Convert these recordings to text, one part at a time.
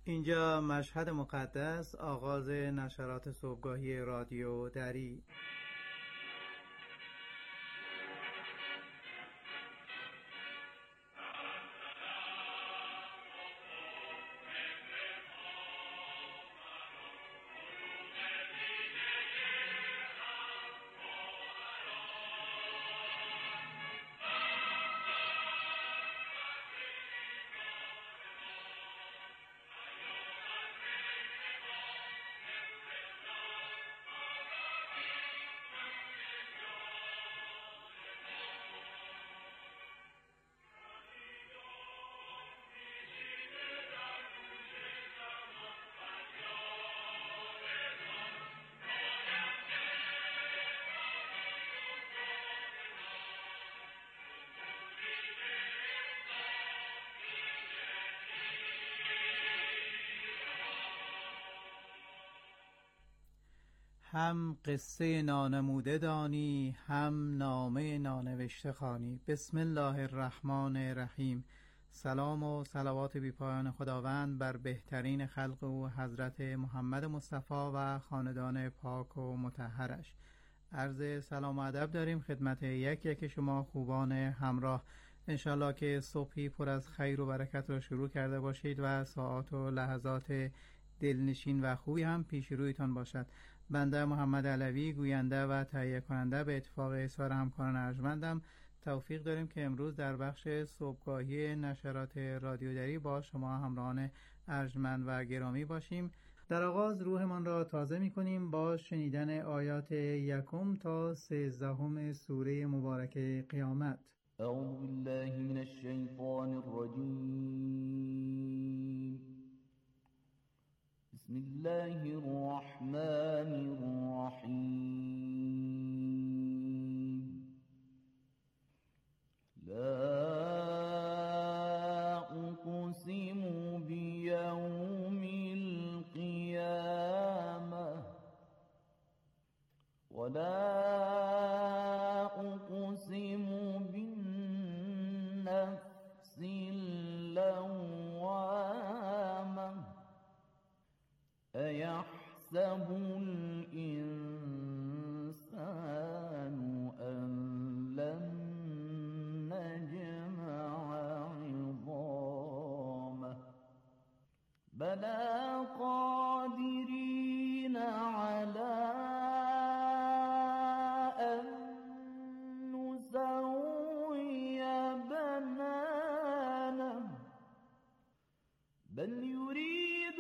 اینجا مشهد مقدس، آغاز نشرات صبحگاهی رادیو دری. هم قصه نانموده دانی، هم نامه نانوشته خوانی. بسم الله الرحمن الرحیم. سلام و صلوات بی پایان خداوند بر بهترین خلق او حضرت محمد مصطفی و خاندان پاک و مطهرش. عرض سلام و ادب داریم خدمت یک شما خوبان همراه. انشالله که صبحی پر از خیر و برکت را شروع کرده باشید و ساعات و لحظات دلنشین و خوبی هم پیش رویتان باشد. بنده محمد علوی، گوینده و تهیه کننده، به اتفاق اصرار همکاران ارجمندم توفیق داریم که امروز در بخش صبحگاهی نشرات رادیو دری با شما همراهان ارجمند و گرامی باشیم. در آغاز روحمان را تازه می کنیم با شنیدن آیات 1 تا 13 سوره مبارکه قیامت. اعوذ بالله من الشیطان الرجیم. بسم الله الرحمن الرحیم. لا اقسم بیوم القیامة ولا اقسم بالنفس اللوامة أيحسب الإنسان أن لن نجمع عظامه بلى قادرين على أن نسوي بنانه بل يريد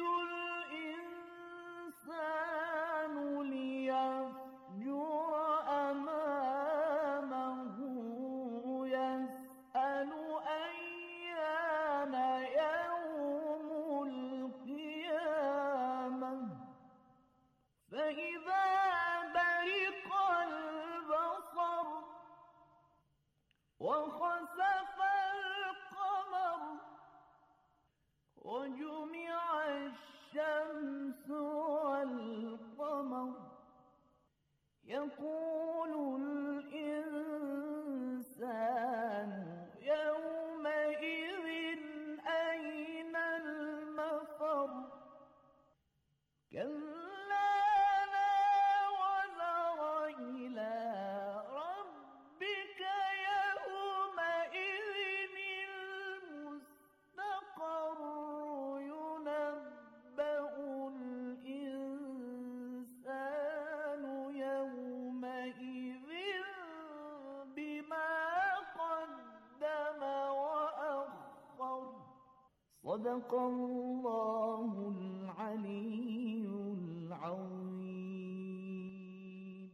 الإنسان ليفجر أمامه يسأل أيان يوم القيامة فإذا برق البصر وخسف القمر وجمع الشمس والقمر يقول الإنسان يومئذ أين المفر كلا لا وزر إلى ربك يومئذ المستقر ينبأ الإنسان يومئذ بما قدم وأخر صدق الله العلي العظيم.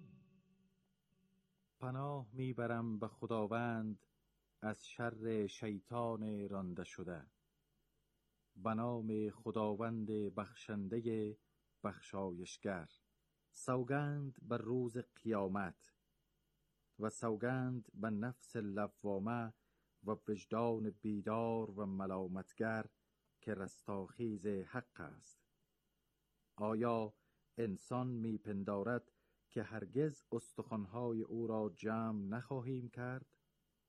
پناه میبرم به خداوند از شر شیطان رانده شده. به نام خداوند بخشنده بخشایشگر. سوگند بر روز قیامت و سوگند به نفس لوامه و وجدان بیدار و ملامتگر که رستاخیز حق است. آیا انسان میپندارد که هرگز استخوان‌های او را جمع نخواهیم کرد؟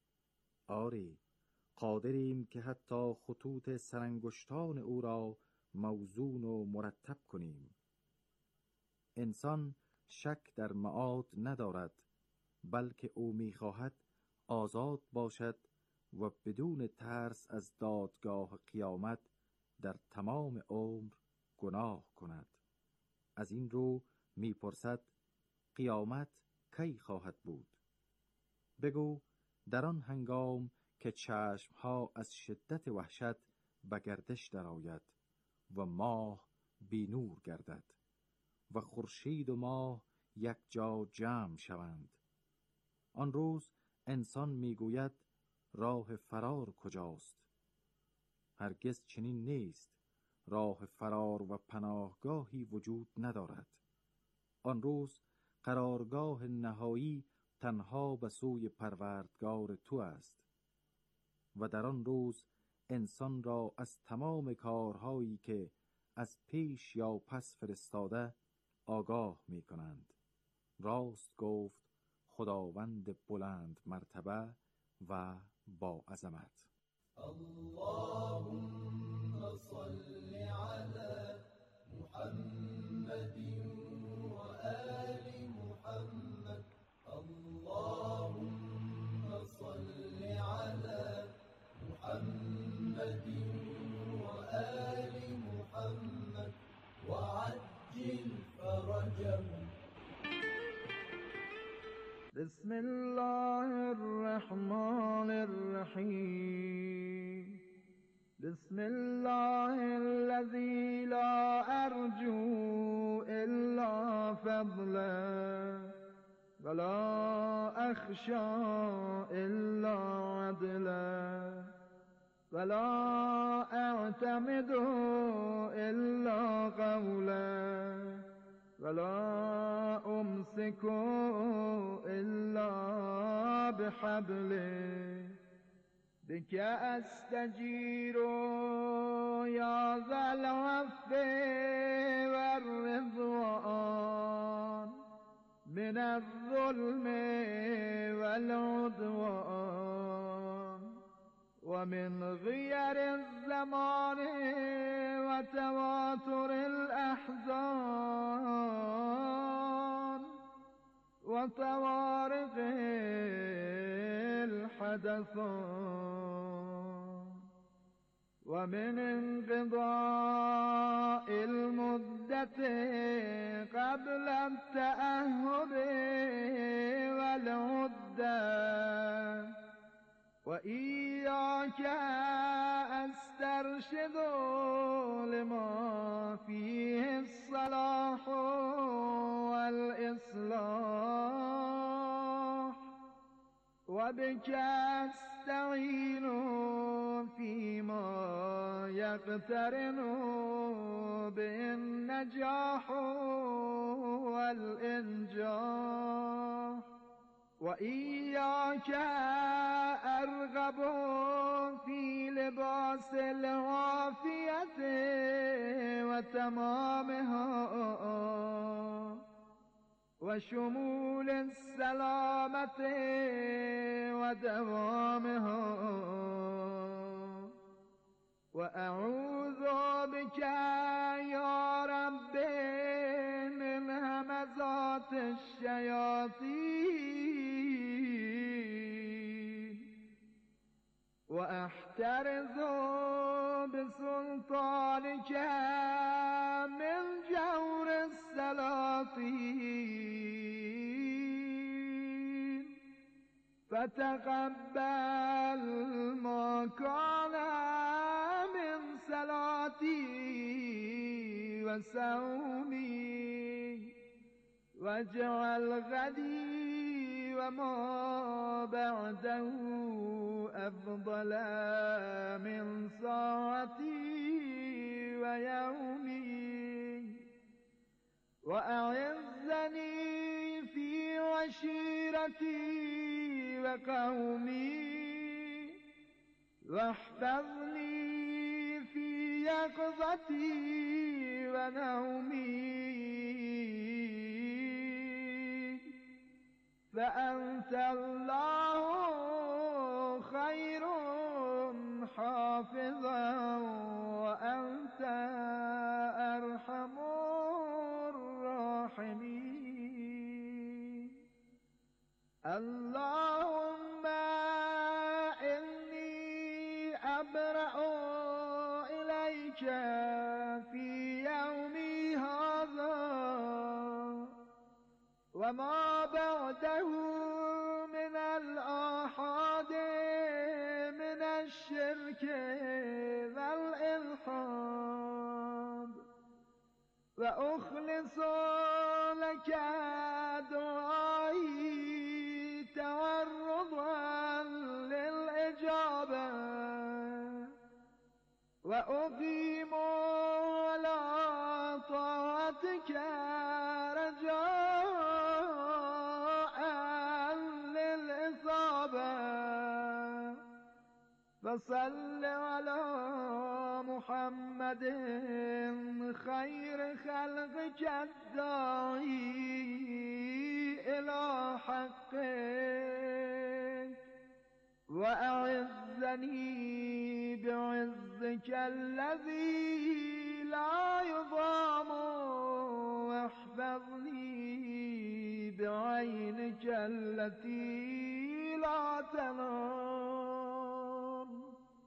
آری، قادریم که حتی خطوط سرانگشتان او را موزون و مرتب کنیم. انسان شک در معاد ندارد، بلکه او می‌خواهد آزاد باشد و بدون ترس از دادگاه قیامت در تمام عمر گناه کند. از این رو می‌پرسد قیامت کی خواهد بود؟ بگو در آن هنگام که چشمها از شدت وحشت به گردش درآید و ماه بی نور گردد و خورشید و ماه یک جا جمع شوند. آن روز انسان میگوید راه فرار کجاست؟ هرگز چنین نیست. راه فرار و پناهگاهی وجود ندارد. آن روز قرارگاه نهایی تنها به سوی پروردگار تو است و در آن روز انسان را از تمام کارهایی که از پیش یا پس فرستاده آگاه می کنند. راست گفت خداوند بلند مرتبه و با عظمت. اللهم صل على محمد و آل محمد. اللهم صل على محمد و آل محمد وعجل فرجهم. بسم الله الرحمن الرحيم. بسم الله الذي لا أرجو إلا فضله ولا أخشى إلا عدله ولا أعتمد إلا قوله ولا أمسك إلا بحبله. بك أستجير يا ذا العفو والرضوان من الظلم والعدوان ومن غير الزمان وتواتر الأحزان وطوارق الحدثان ومن انقضاء المدة قبل التأهب والعدة. وإياك أسترشد لما فيه الصلاح والإصلاح وبك أستعين فيما يقترن به النجاح والإنجاح. وإياك أرغب في لباس العافية وتمامها وشمول السلامة ودوامها. وأعوذ بك يا رب من همزات الشياطين وأحترز بسلطانك من جور السلاطين. فتقبل ما كان من صلاتي وصومي واجعل غدي وما بعده أفضل من ساعتي ويومي. وأعزني في عشيرتي وقومي واحفظني في يقظتي ونومي. فأنت الله خير حافظا وأنت وما بعده من الآحاد من الشرك والإلحاد وأخلص لك دعائي تورضا للإجابة وأقيم على طاعتك رجاء للإصابة فصل على محمد خير خلقك الداعي إلى حقك وأعزني بعزك الذي لا يضام واحفظني بعينك التي لا تنام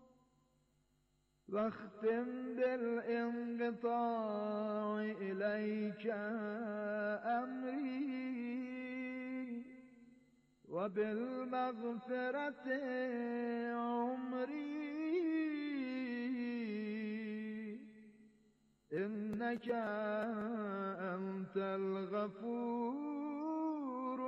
واختم بالانقطاع إليك أمري وبالمغفرة عمري إنك أنت الغفور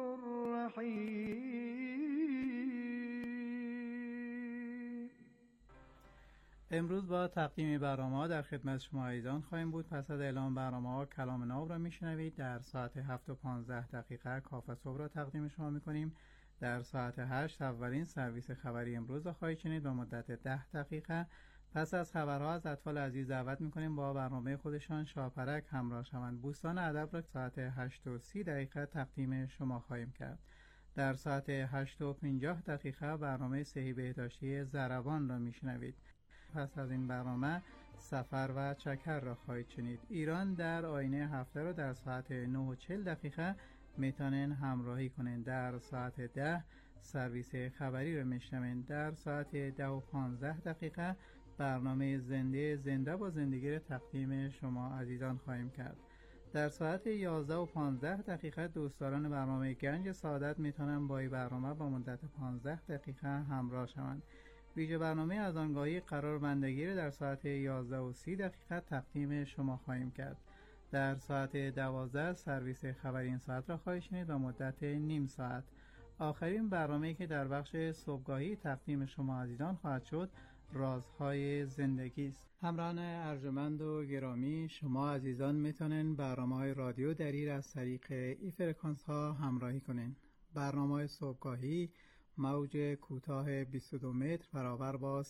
الرحيم. امروز با تقدیم برنامه‌ها در خدمت شما عزیزان خواهیم بود. پس از اعلام برنامه‌ها کلام ناب را میشنوید. در ساعت 7:15 کاف صبح را تقدیم شما میکنیم. در ساعت 8 اولین سرویس خبری امروز را خواهید شنید با مدت 10 دقیقه. پس از خبرها از اطفال عزیز دعوت میکنیم با برنامه خودشان شاپرک همراه شوند. بوستان ادب را ساعت 8:30 تقدیم شما خواهیم کرد. در ساعت 8:50 برنامه صحی بهداشتی ضربان را میشنوید. پس از این برنامه سفر و چکر را خواهید شنید. ایران در آینه هفته را در ساعت 9:40 میتونن همراهی کنین. در ساعت 10 سرویس خبری را میشنوین. در ساعت 10:15 برنامه زنده با زندگی را تقدیم شما عزیزان خواهیم کرد. در ساعت 11:15 دوستداران برنامه گنج سعادت میتونن با این برنامه با مدت 15 دقیقه همراه شوند. ویژه برنامه از آنگاهی قرار بندگی را در ساعت 11:30 تقدیم شما خواهیم کرد. در ساعت 12 سرویس خبری این ساعت را خواهید شنید و مدت نیم ساعت. آخرین برنامه‌ای که در بخش صبحگاهی تقدیم شما عزیزان خواهد شد رازهای زندگی است. همراهان ارجمند و گرامی، شما عزیزان میتونن برنامه‌های رادیو دری از طریق ای فرکانس ها همراهی کنین. برنامه صبحگاهی موج کوتاه 22 متر برابر با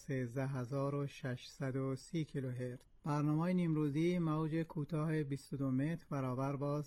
13630 کیلوهرتز. برنامه نیمروزی موج کوتاه 22 متر برابر با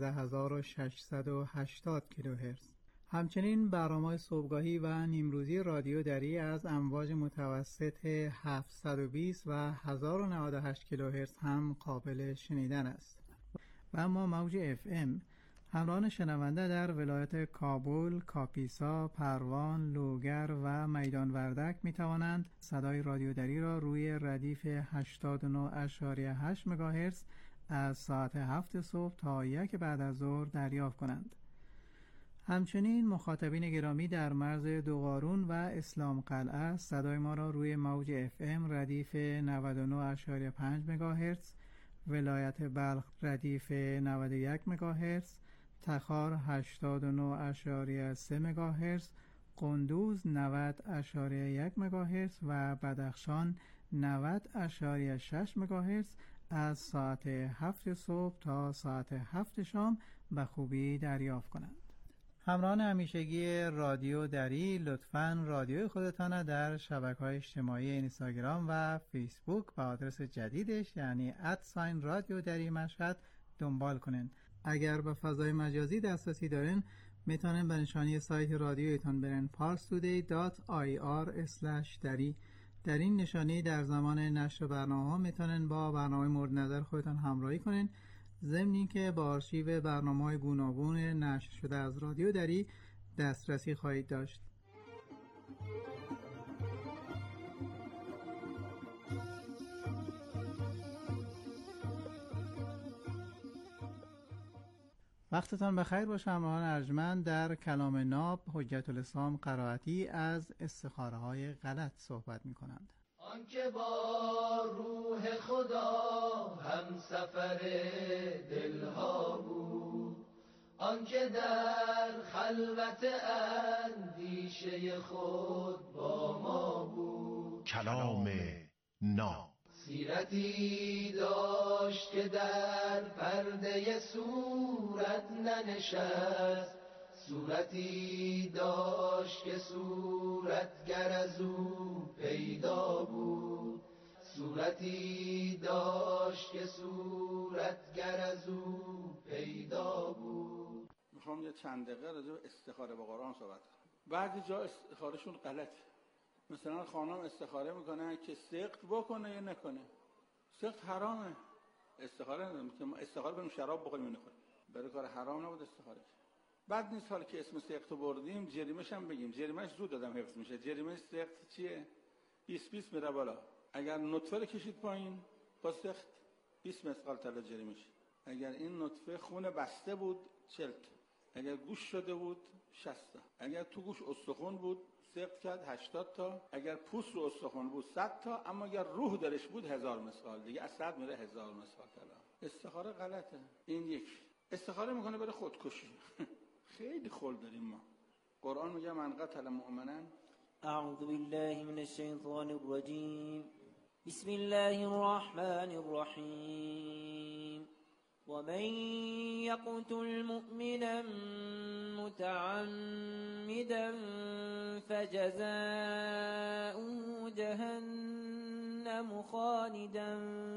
13680 کیلوهرتز. همچنین برنامه صبحگاهی و نیمروزی رادیو دری از امواج متوسط 720 و 1098 کیلوهرتز هم قابل شنیدن است. و اما موج FM همراهان شنونده در ولایت کابل، کاپیسا، پروان، لوگر و میدان وردک می توانند صدای رادیو دری را روی ردیف 89.8 مگاهرتز از ساعت 7 صبح تا 1 بعد از ظهر دریافت کنند. همچنین مخاطبین گرامی در مرز دوقارون و اسلام قلعه صدای ما را روی موج FM ردیف 99.5 مگاهرتز، ولایت بلخ ردیف 91 مگاهرتز، تخار 89.3 مگاهرتز، قندوز 90.1 مگاهرتز و بدخشان 90.6 مگاهرتز از ساعت 7 صبح تا ساعت 7 شام به خوبی دریافت کنند. همراهان همیشگی رادیو دری، لطفاً رادیوی خودتان در شبکه‌های اجتماعی اینستاگرام و فیسبوک با آدرس جدیدش یعنی @رادیو دری مشهد دنبال کنین. اگر به فضای مجازی دسترسی دارین میتونین به نشانی سایت رادیویتان برین parstoday.ir/dari. در این نشانی در زمان نشر برنامه‌ها میتونین با برنامه مورد نظر خودتان همراهی کنین، ضمن اینکه با آرشیو برنامه‌های گوناگون نشر شده از رادیو دری دسترسی خواهید داشت. وقتتان بخیر باشه همراهان ارجمند. در کلام ناب حجت الاسلام قرائتی از استخاره های غلط صحبت می کنند. آنکه با روح خدا هم سفر دلها بود، آنکه در خلوت اندیشه خود با ما بود. کلام ناب سیرتی داشت که در پرده صورت ننشست، صورتی داشت که صورتگر از او پیدا بود، صورتی داشت که صورتگر از او پیدا بود. میخوام یه چند دقیقه راجع به استخاره با قرآن صحبت کنم. بعضی جا استخارهشون غلطه. مثلا خانم استخاره میکنه که سقط بکنه یا نکنه. سقط حرامه. استخاره ندارم که ما استخاره کنیم شراب بخوریم یا نخوریم. برای کار حرام نبود استخاره. بعد نیست حالا که اسم سقط رو بردیم جریمه‌ش هم بگیم. جریمه‌ش زود دادم حفظ میشه. جریمه سقط چیه؟ 20 میره بالا. اگر نطفه رو کشید پایین با سقط 20 مثقال طلا جریمه‌ش. اگر این نطفه خون بسته بود 40 تا. اگر گوش شده بود 60 تا. اگر تو گوش استخوان بود سقط کرد 80 تا. اگر پوست رو استخوان بود 100 تا. اما اگر روح درش بود 1000 مثقال. دیگه از 100 میره 1000 مثقال طلا. استخاره غلطه. این یک. استخاره میکنه برای خودکشی. خیلی خول داریم ما. قرآن میگه من قتل مؤمنا. اعوذ بالله من الشیطان الرجیم. بسم الله الرحمن الرحیم. ومن يقتل مؤمنا متعمدا فجزاؤه جهنم خالدا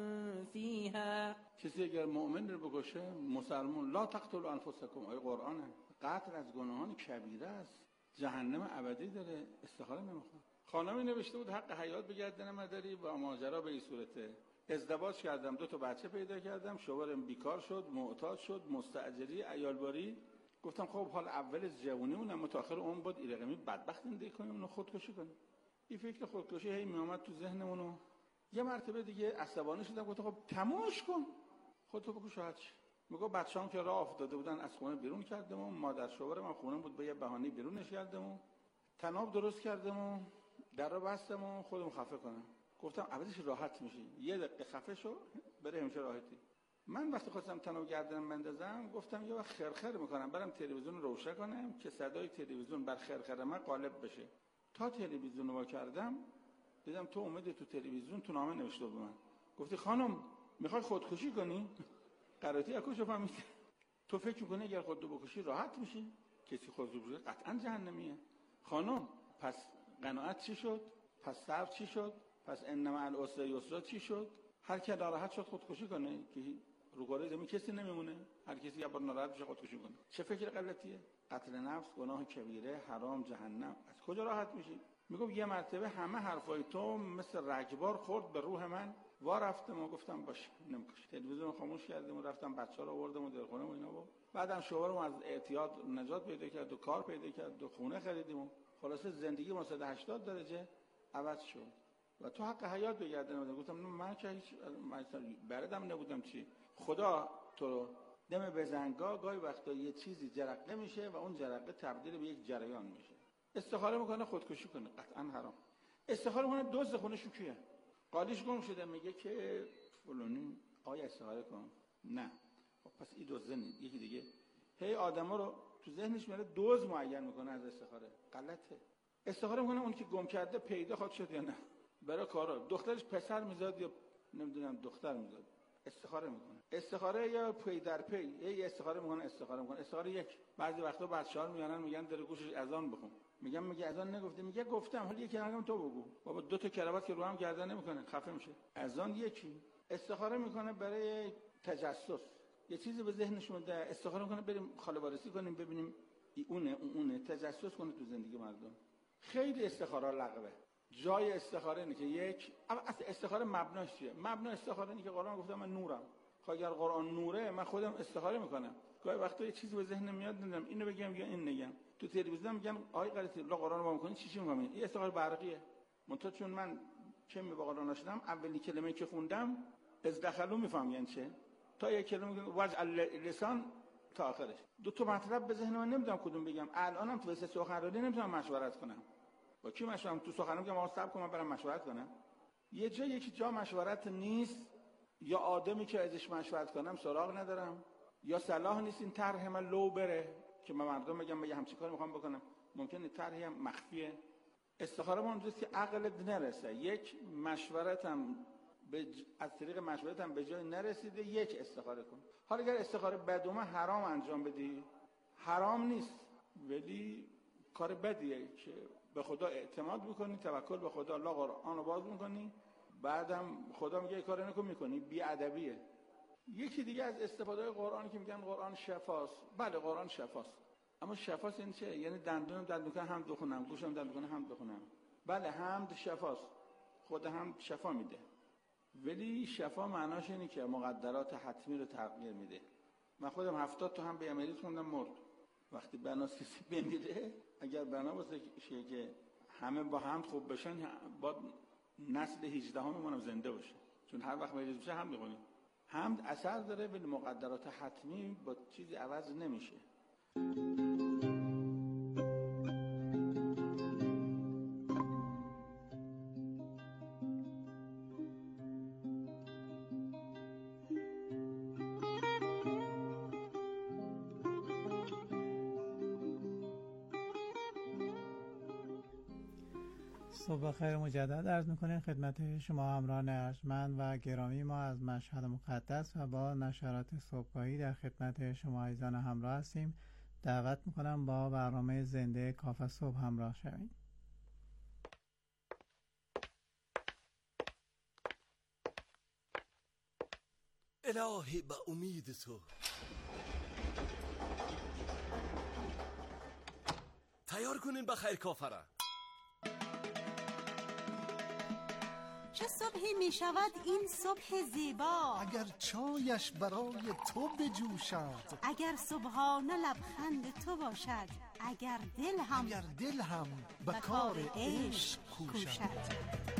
فيها. کسی اگر مؤمن رو بکشه مسلمان لا تقتلوا انفسکم. آیه قرآنه. قتل از گناهان کبیره است. جهنم ابدی داره. استخاره نمیخواد. خانمی نوشته بود حق حیات بگردن مداری با ماجرا به این صورته. ازدواج کردم 2 تا بچه پیدا کردم، شوهرم بیکار شد، معتاد شد، مستاجری، عیالباری. گفتم خب حال اول جوونیمون متأخر اون بود این رقمی بدبخت زندگی کنیم اونو خودکشی کنیم. این فکر خودکشی هی میومد تو ذهنمونو. یه مرتبه دیگه عصبانی شدم گفتم خب تمومش کن. خودتو بکش راحت شی. میگه بچه‌ام که راه افتاده بودن از خونه بیرون کردم و مادر شوهرم خونه بود به یه بهانه بیرونش کردم و تناب درست کردم و در رو بستم و خودم خفه کنم. گفتم عوضش راحت میشی. یه دقیقه خفه شو بره همیشه راحتی. من وقتی خواستم تناب گردنم بندازم گفتم یه وقت خرخر میکنم برم تلویزیون روشن کنم که صدای تلویزیون بر خرخر من غالب بشه. تا تلویزیون رو کردم دیدم تو اومدی تو تلویزیون تو نامه نوشته بود من. گفتی خانم میخوای خودکشی کنی؟ قرائتی اکوشو فهمید. تو فکر میکنی اگر خودتو بکشی راحت میشی؟ کسی خودتو بکشه قطعا جهنمیه. خانم پس قناعت چی شد؟ پس صبر چی شد؟ پس انما العسر یسرا چی شد؟ هر کی ناراحت شد خودکشی کنه که رو کره زمین کسی نمیمونه. هر کسی یه بار ناراحت بشه خودکشی کنه. چه فکر غلطیه؟ قتل نفس گناه کبیره، حرام، جهنم. از کجا راحت میشی؟ میگم یه مرتبه همه حرفای تو مثل رگبار خورد به روح من. وا رفتم و گفتم باشه نمیکشه. تلویزیون خاموش کردم و رفتم بچه‌ها رو آوردم و در خونه و اینا بود. بعدم شوهرم از اعتیاد نجات پیدا کرد و کار پیدا کرد و خونه خریدیم و خلاصه زندگی ما 180 درجه عوض شد. و تو حق حیات بگردن. گفتم من که هیچ بردم نبودم چی. خدا تو دم بزنگا گاهی وقتا یه چیزی جرقه میشه و اون جرقه تبدیل به یک جریان میشه. استخاره میکنه خودکشی کنه قطعا حرام. استخاره میکنه دزد خونش کیه؟ قالیش گم شده میگه که فلانی آیا استخاره کن. نه خب پس این دزده نیست. یکی دیگه هی آدما رو تو ذهنش میاره دزد معین میکنه از استخاره. غلطه. استخاره میکنه اون که گم کرده پیدا خود شد یا نه. برای کارا دخترش پسر میزاد یا نمیدونم دختر میزاد استخاره میکنه. استخاره یا پی در پی یه استخاره میکنه. استخاره یک. بعضی وقتا بچه‌ها میانن میگن در گوشش اذان بخون. میگه اذان نگفته. میگه گفتم حالا یکی رقم تو بگو. بابا 2 تا کراوات که رو هم گردن نمیکنه خفه میشه. اذان یکی. استخاره میکنه برای تجسس. یه چیزی به ذهنش مونده استخاره میکنه بریم خاله وارسی کنیم ببینیم اونه تجسس کنه تو زندگی مردم. خیلی استخاره لغوه. جای استخاره اینه که یک اصل استخاره مبناش چیه؟ مبنا استخاره اینه که قرآن گفته من نورم. خب اگر قرآن نوره من خودم استخاره میکنم. گاهی وقتا یه چیزی به ذهنم میاد نمیدونم اینو بگم یا این نگم. تو تلویزیون میگن آی غلطی الله قرآن رو میکنی چی میگم این استخاره برقیه. منتها چون من کمی با قرآن آشنام اولی کلمه‌ای که خوندم از دخلو میفهم یعنی چه. تا یک کلمه وجع اللسان تا آخرش. دو تا مطلب به ذهن من نمیدونم کدوم بگم. الانم تو واسه سخنرانی نمیتونم مشورت کنم. با کی مشورت تو سخنرانی میگم آقا صبر کن من برم مشورت کنم. یه جا مشورت نیست، یا آدمی که ازش مشورت کنم سراغ ندارم، یا صلاح نیست این طرح من لو بره که من مردم بگم من همچین کاری میخوام بکنم. ممکنه طرحی هم مخفیه. استخاره ما اونجاست که عقلت نرسه. یک مشورتم از طریق مشورتم به جای نرسیده، یک استخاره کن. حالا اگر استخاره بد اومد حرام انجام بدی، حرام نیست ولی کار بدیه که به خدا اعتماد میکنی، توکل به خدا، الله قرآن رو باز میکنی، بعدم خدا میگه کار نکن میکنی، بی ادبیه. یکی دیگه از استفاده قرآن که میگن قرآن شفاست. بله قرآن شفاست، اما شفاست یعنی چه؟ یعنی دندونم درد میکنه هم بخونم، گوشم درد میکنه هم بخونم. بله حمد شفاست، خود حمد شفا میده، ولی شفا معناش اینه که مقدرات حتمی رو تغییر میده. من خودم 70 تا هم به عملیات خوندم مرد. وقتی بناس کسی بمیره، اگر بنا واسه که همه با حمد خوب بشن، با نسل 18 هممون زنده باشه، چون هر وقت مریض بشه هم میخونیم. حمد اثر داره ولی مقدرات حتمی با چیزی عوض نمیشه. صبح خیر مجدد عرض میکنیم خدمت شما همراهان ارجمند و گرامی ما از مشهد مقدس و با نشرات صبحگاهی در خدمت شما عزیزان همراه هستیم. دعوت میکنم با برنامه زنده کافه صبح همراه شوید. الهی به امید تو. تیار کنین بخیر کافره. چه صبحی می شود این صبح زیبا، اگر چایش برای تو بجوشد، اگر صبحانه لبخند تو باشد، اگر دل هم به کار عشق کوشد.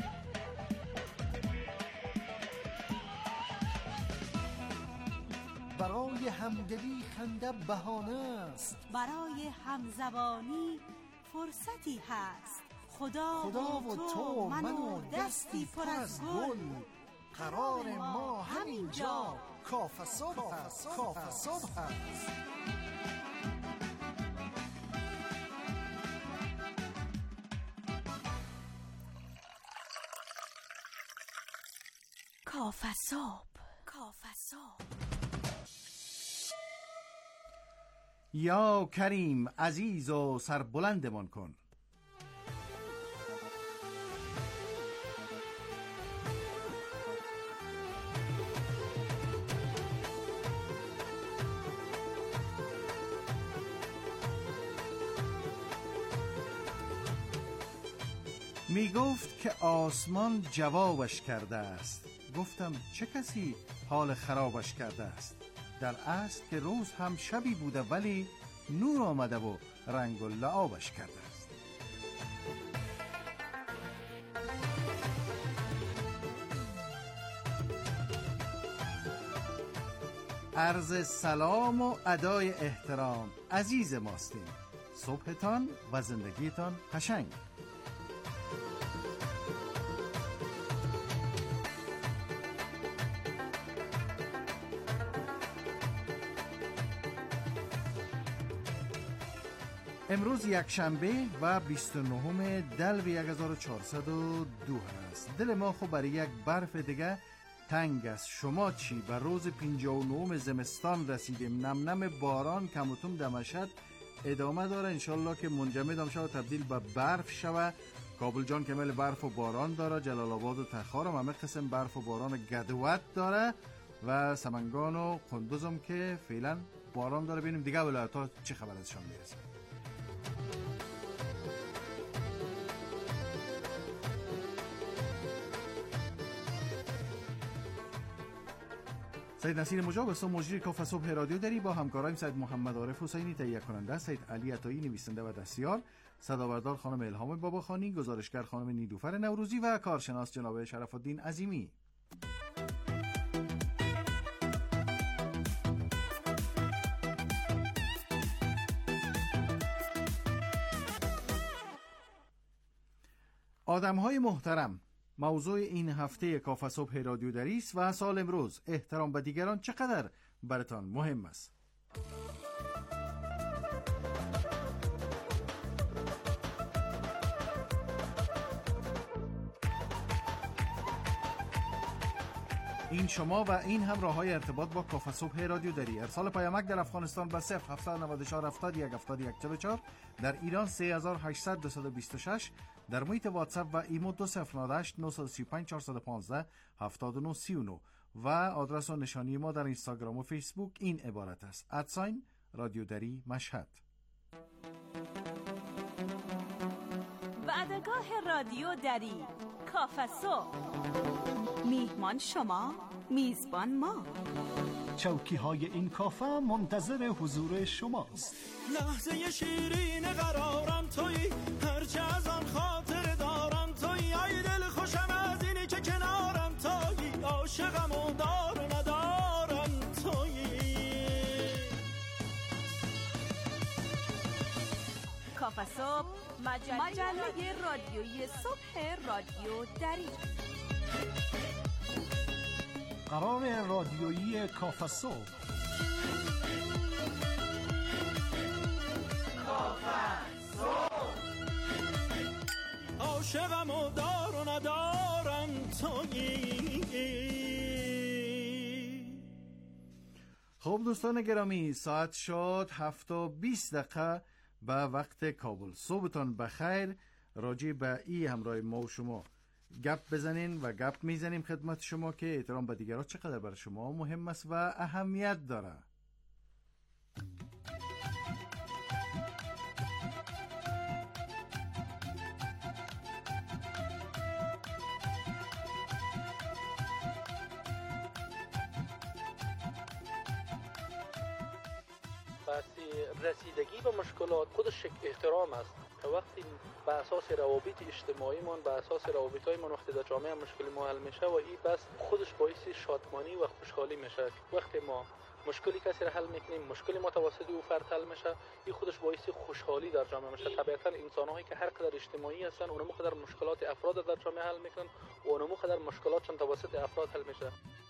برای همدلی خنده بهانه است، برای همزبانی فرصتی هست. خدا و تو من و دستی پر از گل، قرار ما همینجا کافه صبح هست. کافه صبح. یا کریم عزیز و سربلندمان کن. می گفت که آسمان جوابش کرده است. گفتم چه کسی حال خرابش کرده است؟ در اصل که روز هم شبی بوده ولی نور آمده و رنگ و لعابش کرده است. عرض سلام و ادای احترام عزیز ماستیم. صبحتان و زندگیتان قشنگ. امروز یکشنبه و 29 دلو 1402 است. دل ما خب برای یک برف دیگه تنگ است. شما چی؟ بر روز 59 زمستان رسیدیم. نم نم باران کموتوم دمشد ادامه داره. انشالله که منجمد هم شود تبدیل به برف شود. کابل جان کمال برف و باران داره. جلال آباد و تخار هم همه قسم برف و باران گدوت داره و سمنگان و قندوز هم که فعلا باران داره. ببینیم دیگه ولایت‌ها چه خبر ازشان میرسه. سید نصیر مجاب است مجری کافه صبح رادیو داری با همکارایم سید محمد عارف حسینی تهیه کننده، سید علی عطایی نویسنده و دستیار، صدابردار خانم الهام باباخانی، گزارشگر خانم نیلوفر نوروزی و کارشناس جناب شرف الدین عظیمی. آدم‌های محترم، موضوع این هفته کافه صبح رادیو دری است و سال امروز احترام به دیگران چقدر براتان مهم است. این شما و این هم راه‌های ارتباط با کافه صبح رادیو دری. ارسال پیامک در افغانستان به 0-794-71-74، در ایران 3800-226، در محیط واتساپ و ایمو 2098-935-415-7939 و آدرس و نشانی ما در اینستاگرام و فیسبوک این عبارت است: رادیو دری مشهد. وعدگاه رادیو دری، کافه صبح. میهمان شما، میزبان ما. چوکی های این کافه منتظر حضور شماست. لحظه شیرین قرارم تویی، هرچه از آن خاطر دارم تویی، ای دل خوشم از اینی که کنارم تویی، عاشقم و دار ندارم تویی. کافه صبح، مجله رادیویی صبح رادیو دری. قرار رادیویی کافه صبح. عاشقم و دار و ندارم تویی. خب دوستان گرامی، ساعت شد 7:20 به وقت کابل. صبحتان بخیر. راجع به ای همراه ما و شما گپ بزنین و گپ میزنیم خدمت شما که احترام به دیگران چقدر برای شما مهم است و اهمیت داره. رسیدگی به مشکلات خودش احترام است. وقتی به اساس روابط اجتماعیمان، به اساس روابط‌هایمان وقتی در جامعه مشکل ما حل میشه و این بس خودش باعث شادمانی و خوشحالی میشه. وقتی ما مشکلی کسی را حل میکنیم، مشکلی ما توسط او فرد حل میشه، این خودش باعث خوشحالی در جامعه میشه. طبیعتا انسان‌هایی که هر قدر اجتماعی هستن، اونمو قدر مشکلات افراد در جامعه حل میکنن و اونمو قدر مشکلاتشون توسط افراد حل میشه.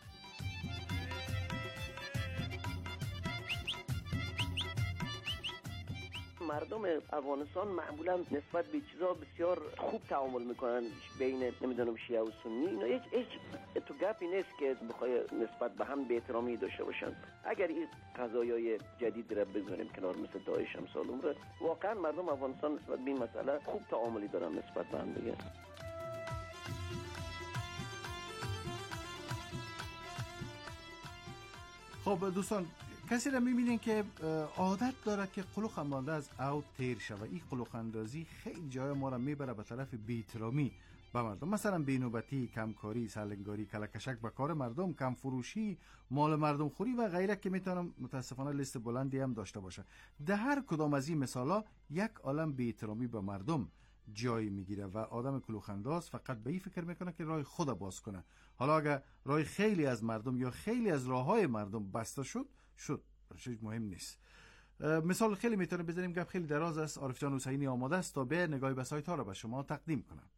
مردم افغانستان معمولا نسبت به چیزا بسیار خوب تعامل میکنن، بین نمیدونم شیعه و سنی اینا هیچ تو گپی نیست که بخوای نسبت به هم بی‌احترامی داشته باشن. اگر این قضایای جدید را بذاریم کنار مثل داعش امثال عمره، واقعا مردم افغانستان نسبت به این مسئله خوب تعاملی دارن نسبت به هم دیگه. خب دوستان، کسی را میبینین که عادت داره که قلوخ اندازه از او تیر شود. این قلوخ اندازی خیلی جای ما را میبره به طرف بی‌احترامی به مردم، مثلا بینوبتی، کمکاری، سلنگاری، کلکشک به کار مردم، کم فروشی، مال مردم خوری و غیره که میتونم متاسفانه لیست بلندی هم داشته باشه. در هر کدام از این مثالا یک عالم بی‌احترامی به مردم جای میگیره و آدم کلوخ انداز فقط به این فکر میکنه که راه خود باز کنه. حالا اگر راه خیلی از مردم یا خیلی از راههای مردم بسته شد برش مهم نیست. مثال خیلی میتونه بزنیم، گپ خیلی دراز است. عارف جان حسینی آماده است تا به نگاهی به سایت ها را به شما تقدیم کنم.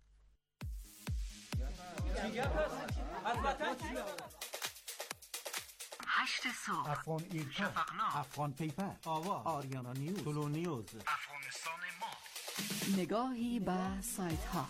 8 صبح، افغان ایرکا، افغان پیپر، آواز، آریانا نیوز، طلو نیوز، افغانستان ما. نگاهی به سایت ها.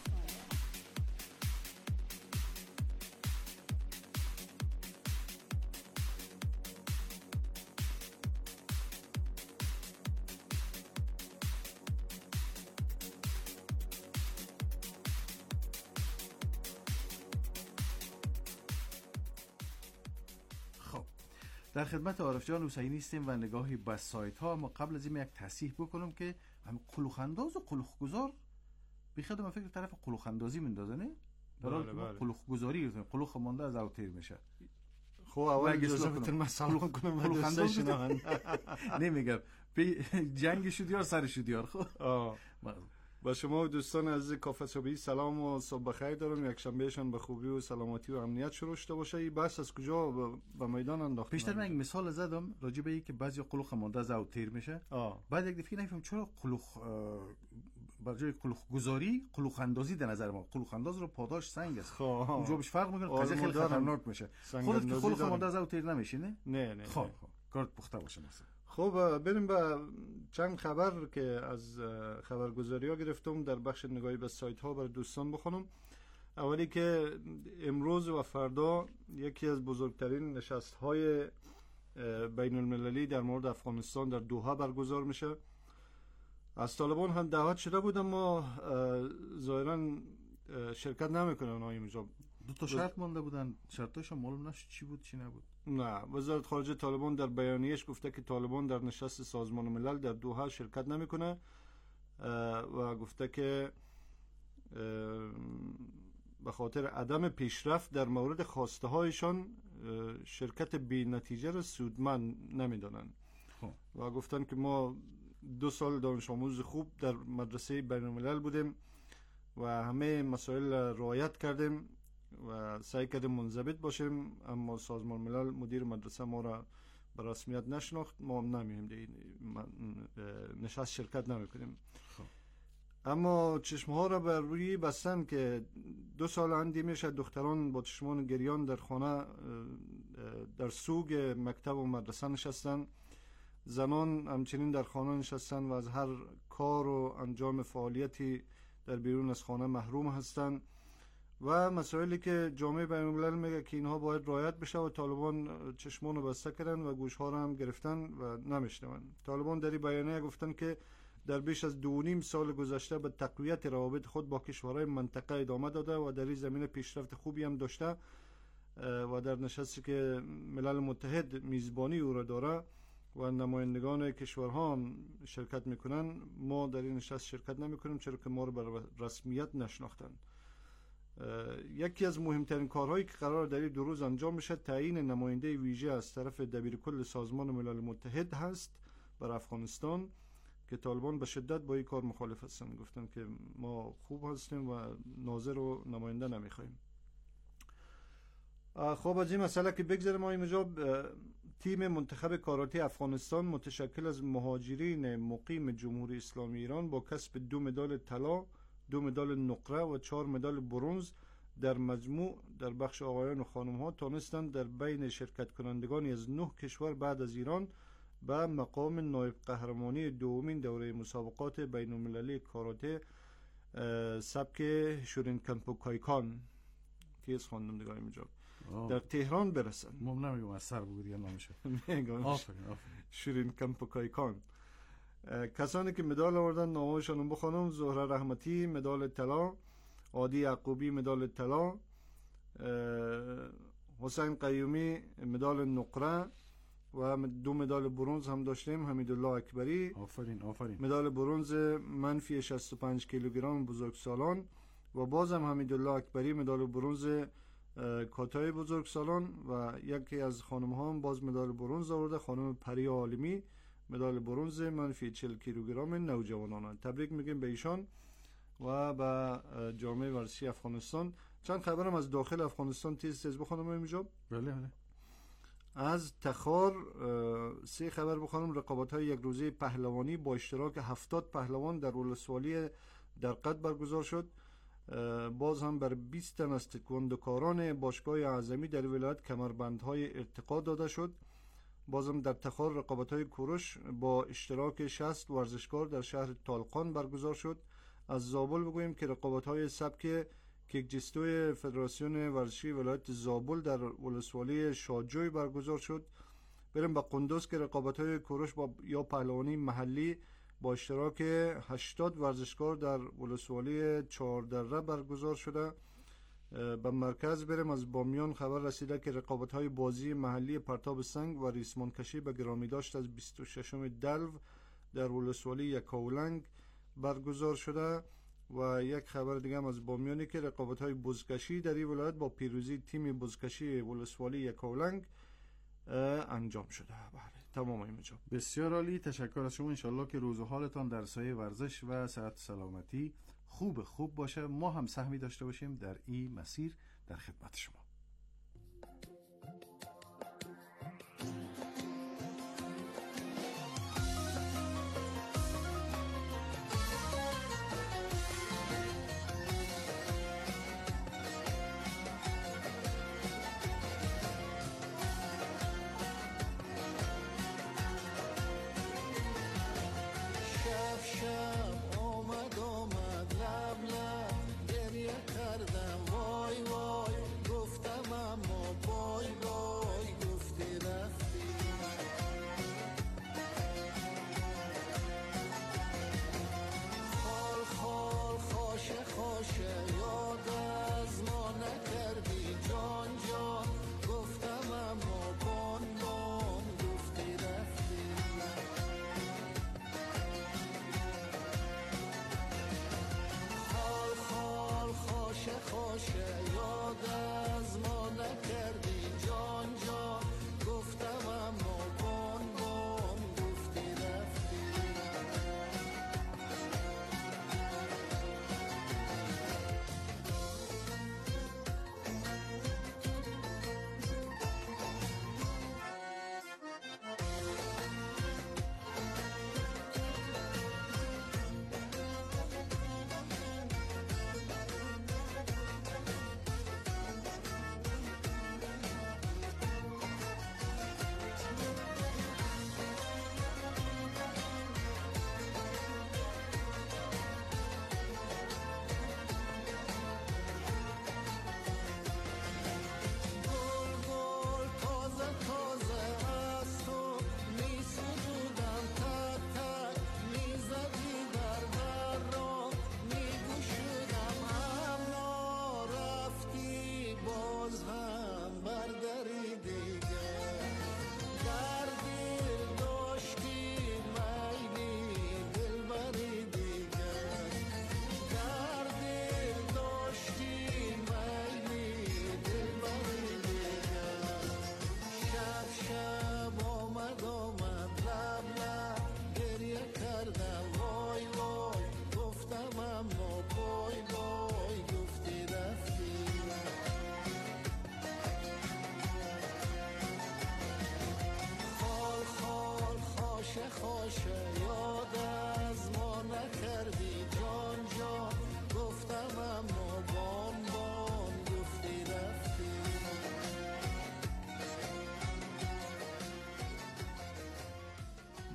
در خدمت عارف جان حسینی هستیم و نگاهی به سایت ها. ما قبل از این یک تصحیح بکنم که هم قلوخ انداز و قلوخ گذار بیخود من فکر طرف قلوخ اندازی مندازه، نه؟ بله. قلوخ گذاری قلوخ مانده از اوتیر میشه. خب اول اجازه بدید من سلام کنم به دوستای شنونده. نمیگم جنگ شدیار سر شدیار. خب با شما و دوستان عزیز کافه صبحی سلام و صبح بخیر دارم. یک شنبهشان به خوبی و سلامتی و امنیت شروع شده باشه. این بحث از کجا به میدان انداخت؟ پیشتر من یک مثال زدم راجع به اینکه بعضی قلوخ مانده از اوتیر میشه. بعد یک دفعه نفهمیدم چرا قلوخ بر جای قلوخ گذاری قلوخ اندازی در نظر ما. قلوخ انداز رو پاداش سنگ است. اونجا بهش فرق میکنه، قضیه خیلی خطرناک میشه. خودت که قلوخ ماده از او تیر نمیشی نه؟ نه خب کارت پخته باشه مثلا. خب بریم به چند خبر که از خبرگزاری ها گرفتم در بخش نگاهی به سایت ها برای دوستان بخونم. اولی که امروز و فردا یکی از بزرگترین نشست های بین المللی در مورد افغانستان در دوحه برگزار میشه. از طالبان هم دعوت شده بود اما ظاهرا شرکت نمیکنن. اونها اینجا دو تا شرط مونده بودن، شرطاش معلوم نشد چی بود چی نبود. نه، وزارت خارجه طالبان در بیانیه‌اش گفته که طالبان در نشست سازمان ملل در دوحه شرکت نمیکنه و گفته که به خاطر عدم پیشرفت در مورد خواسته هایشان شرکت بی نتیجه را سودمند نمیدانند و گفتن که ما 2 سال دانش آموز خوب در مدرسه بین الملل بودیم و همه مسائل رعایت کردیم و سعی کردیم منضبط باشیم، اما سازمان ملل مدیر مدرسه ما را به رسمیت نشناخت، ما هم نمی‌ایم نشست شرکت نمی‌کنیم. اما چشمها را بر روی بستن که 2 سال اندی میشه دختران با چشمان گریان در خانه در سوگ مکتب و مدرسه نشستن، زنان همچنین در خانه نشستن و از هر کار و انجام فعالیتی در بیرون از خانه محروم هستند و مسائلی که جامعه بین الملل میگه که اینها باید رعایت بشه و طالبان چشمان رو بسته کردن و گوشها رو هم گرفتن و نمیشنون. طالبان در این بیانیه گفتن که در بیش از 2.5 سال گذشته به تقویت روابط خود با کشورهای منطقه ادامه داده و در این زمینه پیشرفت خوبی هم داشته و در نشستی که ملل متحد میزبانی او را داره و نمایندگان کشورها هم شرکت میکنن، ما در این نشست شرکت نمیکنیم چرا که ما رو به رسمیت نشناختن. یکی از مهمترین کارهایی که قرار در این 2 روز انجام میشه تعیین نماینده ویژه از طرف دبیرکل سازمان ملل متحد هست بر افغانستان که طالبان به شدت با این کار مخالف هستن، گفتن که ما خوب هستیم و ناظر و نماینده نمیخوایم. خب از این مسئله که بگذاریم، ما اینجا تیم منتخب کاراته افغانستان متشکل از مهاجرین مقیم جمهوری اسلامی ایران با کسب 2 مدال طلا، 2 مدال نقره و 4 مدال برنز در مجموع در بخش آقایان و خانم ها تانستند در بین شرکت کنندگانی از 9 کشور بعد از ایران به مقام نایب قهرمانی دومین دوره مسابقات بین المللی کاراته سبک شورینکمپوکایکان که از خواندندگان اینجا در تهران برسن. مم نمیگم از سر بگیری یا نمیشه. آفرین شورینکمپوکایکان. کسانی که مدال آوردن نامه‌شان بخوانم: زهره رحمتی مدال طلا، عادی یعقوبی مدال طلا، حسین قیومی مدال نقره و 2 مدال برنز هم داشتیم. حمیدالله اکبری آفرین مدال برنز منفی 65 کیلوگرم بزرگسالان و بازم حمیدالله اکبری مدال برنز کاتای بزرگسالان و یکی از خانم ها هم باز مدال برنز آورده، خانم پریا عالمی مدال برنز منفی 40 کیلوگرم نوجوانان. تبریک میگیم به ایشان و به جامعه ورزشی افغانستان. چند خبرم از داخل افغانستان تیز بخونم اینجا. بله. از تخار 3 خبر بخونم. رقابت‌های یک روزه پهلوانی با اشتراک 70 پهلوان در ولسوالی در قد برگزار شد. باز هم بر 20 تن از تکواندوکاران باشگاه اعظمی در ولایت کمربندهای ارتقا داده شد. بازم در تخار رقابت‌های کوروش با اشتراک 60 ورزشکار در شهر طالقان برگزار شد. از زابل بگوییم که رقابت‌های سبک کیکجستوی فدراسیون ورزشی ولایت زابل در ولسوالی شاجوی برگزار شد. بریم به قندوز که رقابت‌های کوروش با یا پهلوانی محلی با اشتراک 80 ورزشکار در ولسوالی 4 دره برگزار شده. به مرکز بریم. از بامیان خبر رسیده که رقابت‌های بازی محلی پرتاب سنگ و ریسمان کشی به گرامی داشت از 26 دلو در ولسوالی یکاولنگ برگزار شده. و یک خبر دیگه هم از بامیانی که رقابت‌های بزکشی در این ولایت با پیروزی تیم بزکشی ولسوالی یکاولنگ انجام شده. بله، تمام اینجا. بسیار عالی، تشکر از شما. انشالله که روز و حالتان در سایه ورزش و صحت سلامتی خوب باشه. ما هم سهمی داشته باشیم در این مسیر. در خدمت شما.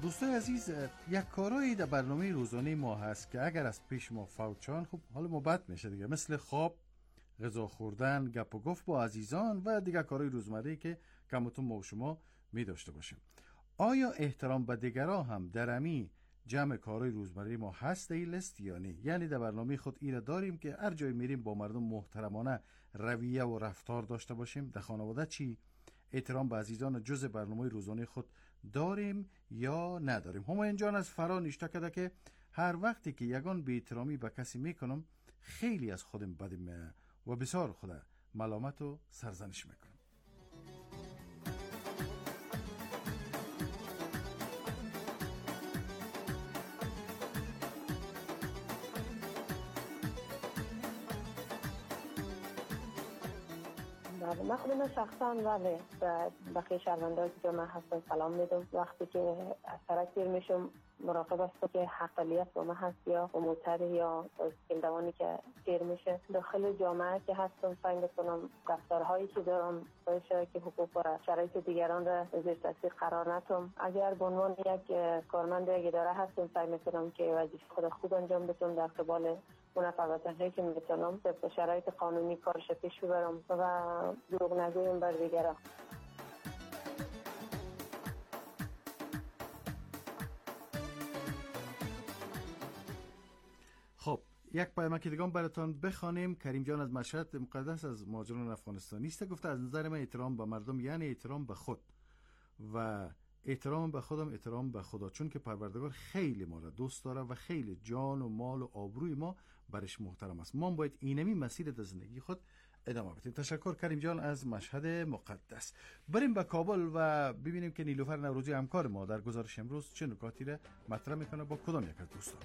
دوستان عزیز، یک کارایی در برنامه روزانه ما هست که اگر از پیش ما فوت شان، خب حال ما بد میشه دیگه، مثل خواب، غذا خوردن، گپ و گفت با عزیزان و دیگر کارهای روزمره‌ای که کمتون ما و شما می داشته باشیم. آیا احترام به دیگران هم در امی جمع کارهای روزمره ما هست این لیست یا نه؟ یعنی در برنامه خود ایره داریم که هر جای میریم با مردم محترمانه رویه و رفتار داشته باشیم؟ در خانواده چی؟ احترام به عزیزان جز برنامه روزانه خود داریم یا نداریم؟ همایون جان از فرا نشته کرده که هر وقتی که یگان بی احترامی به کسی میکنم خیلی از خودم بدم و بسیار خود ملامت و سرزنش میکنم. من خودم شخصا ولی بقیه شهروندان که جامعه هستن سلام میدم. وقتی که از سرک دیر میشم مراقب هستم که حقیقت با من هست یا اموتر یا اسکیلدوانی که دیر میشه. داخل جامعه که هستم سعی میکنم رفتارهایی که دارم باشه که حقوق و شرایط دیگران را زیر تاثیر قرار ندم. اگر به عنوان یک کارمند یک اداره هستم سعی میکنم که وظیفه خود خوب انجام بدم در قبال منفعت‌هایی که میتونم طبق شرایط قانونی کارش پیش ببرم و دروغ نگویم بر دیگران. خب یک پیامک دیگه براتون بخوانیم. کریم جان از مشهد مقدس از مهاجران افغانستانی است. گفته از نظر من احترام به مردم یعنی احترام به خود و احترام به خودم احترام به خدا، چون که پروردگار خیلی ما را دوست داره و خیلی جان و مال و آبروی ما برش محترم است. ما باید اینمی مسیر در زندگی خود ادامه بدیم. تشکر کریم جان از مشهد مقدس. بریم به کابل و ببینیم که نیلوفر نوروزی همکار ما در گزارش امروز چه نکاتی را مطرح میکنه با کدام یک از دوستان.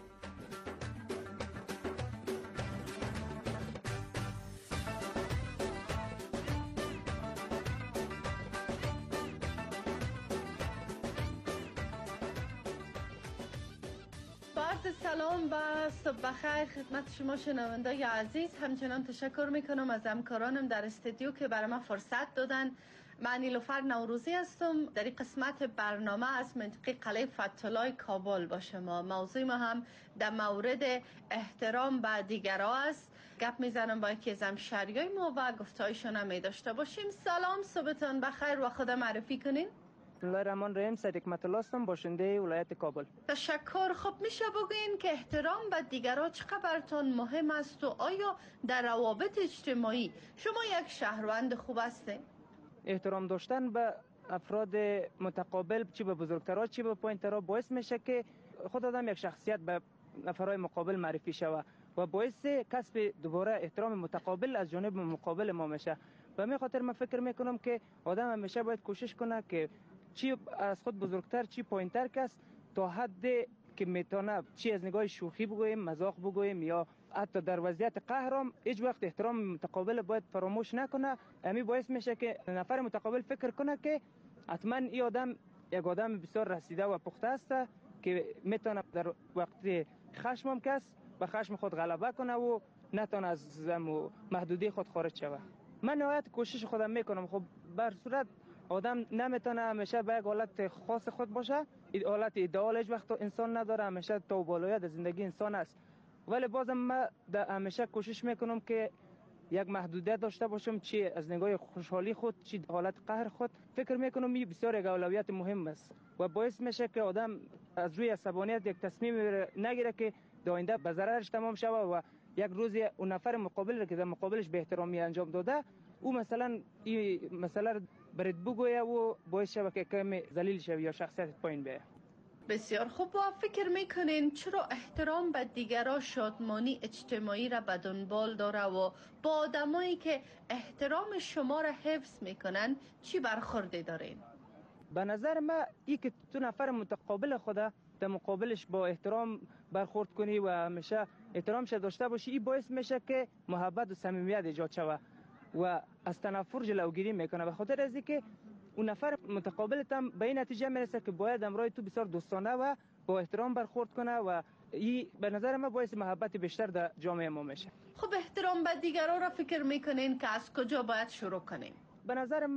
سلام و صبح بخیر خدمت شما شنوندای عزیز. همچنان تشکر میکنم از همکارانم در استودیو که برای ما فرصت دادن. من نیلوفر نوروزی هستم. در این قسمت برنامه از منطقه قلعه فتح‌الله کابل با شما. موضوع ما هم در مورد احترام به دیگران است. گپ میزنم با یکی از همشهریای ما و گفتهایشون هم داشته باشیم. سلام، صبحتون بخیر و خود معرفی کنین. بسم الله الرحمن الرحیم. صدیق مطلع هستم، باشنده ولایت کابل. تشکر. خب میشه بگوین که احترام به دیگران چقدر براتون مهم است و آیا در روابط اجتماعی شما یک شهروند خوب هستین؟ احترام داشتن به افراد متقابل، چی به بزرگترها چی به پایینترها، باعث میشه که خود آدم یک شخصیت به نفرهای مقابل معرفی شود و باعث کسب دوباره احترام متقابل از جانب مقابل ما میشه. به همین خاطر من فکر میکنم که آدم همیشه باید کوشش کنه که چی از خود بزرگتر چی پایینتر کس تا حد که میتونه چی از نگاه شوخی بگویم، مزاح بگویم یا حتی در وضعیت قهرم هیچ وقت احترام متقابل باید فراموش نکنه. همین باعث میشه که نفر متقابل فکر کنه که حتما این آدم یک آدم بسیار رسیده و پخته است که میتونه در وقت خشمم کس به خشم خود غلبه کنه و نتونه از محدودی خود خارج شود. من نهایت کوشش خودم میکنم. خب بر صورت آدم نمیتونه همیشه به یک حالت خاص خود باشه. حالت ایدئال هیچ وقت انسان نداره، همیشه تو بالایت زندگی انسان است. ولی بازم من همیشه کوشش میکنم که یک محدودیت داشته باشم، چی از نگاه خوشحالی خود چی حالت قهر خود. فکر میکنم این بسیار یک اولویت مهم است و باعث میشه که آدم از روی عصبانیت یک تصمیم نگیره که در آینده به ضررش تمام شود و یک روزی اون نفر مقابل که در مقابلش به احترامی انجام داده او مثلا این مسئله برد بگویه و باعث شود که کمی ذلیل شوی یا شخصیت پایین بیه. بسیار خوب. و فکر میکنین چرا احترام به دیگران شادمانی اجتماعی را به دنبال داره و با آدمایی که احترام شما را حفظ میکنن چی برخوردی دارین؟ به نظر من این که تو نفر متقابل خدا در مقابلش با احترام برخورد کنی و همیشه احترامش داشته باشی، این باعث میشه که محبت و صمیمیت ایجاد شود و از تنفر جلوگیری میکنه. به خاطر از اینکه اون نفر متقابلت هم به این نتیجه میرسه که باید امرای تو بسیار دوستانه و با احترام برخورد کنه و این به نظر من باعث محبت بیشتر در جامعه ما میشه. خب احترام به دیگران را فکر میکنین که از کجا باید شروع کنیم؟ به نظر من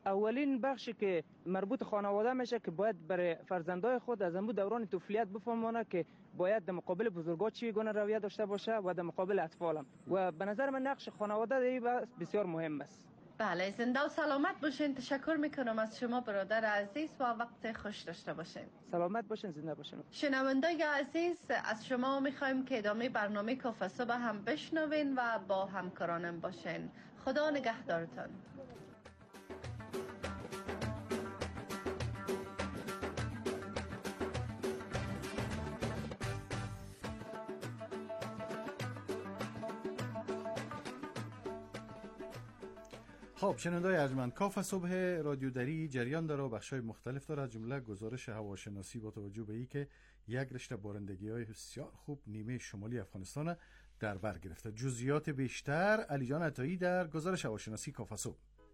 اولین بخشی که مربوط خانواده میشه که باید برای فرزندای خود از امو دوران طفولیت بفهمونه که باید در مقابل بزرگا چی گونه رویه داشته باشه و در مقابل اطفالم. و به نظر من نقش خانواده در این بسیار مهم است. بله، زنده و سلامت باشین. تشکر میکنم از شما برادر عزیز و وقت خوش داشته باشین. سلامت باشین، زنده باشین. شنوندگان عزیز، از شما میخوایم که ادامه برنامه کافه صبح هم بشنوین و با همکارانم باشین. خدا نگهدارتان. خب شنوندای ارجمند، کافه صبح رادیو دری جریان داره و بخشای مختلف داره، از جمله گزارش هواشناسی با توجه به اینکه یک رشته بارندگی‌های بسیار خوب نیمه شمالی افغانستان در بر گرفته. جزئیات بیشتر علی جان عطایی در گزارش هواشناسی کافه صبح.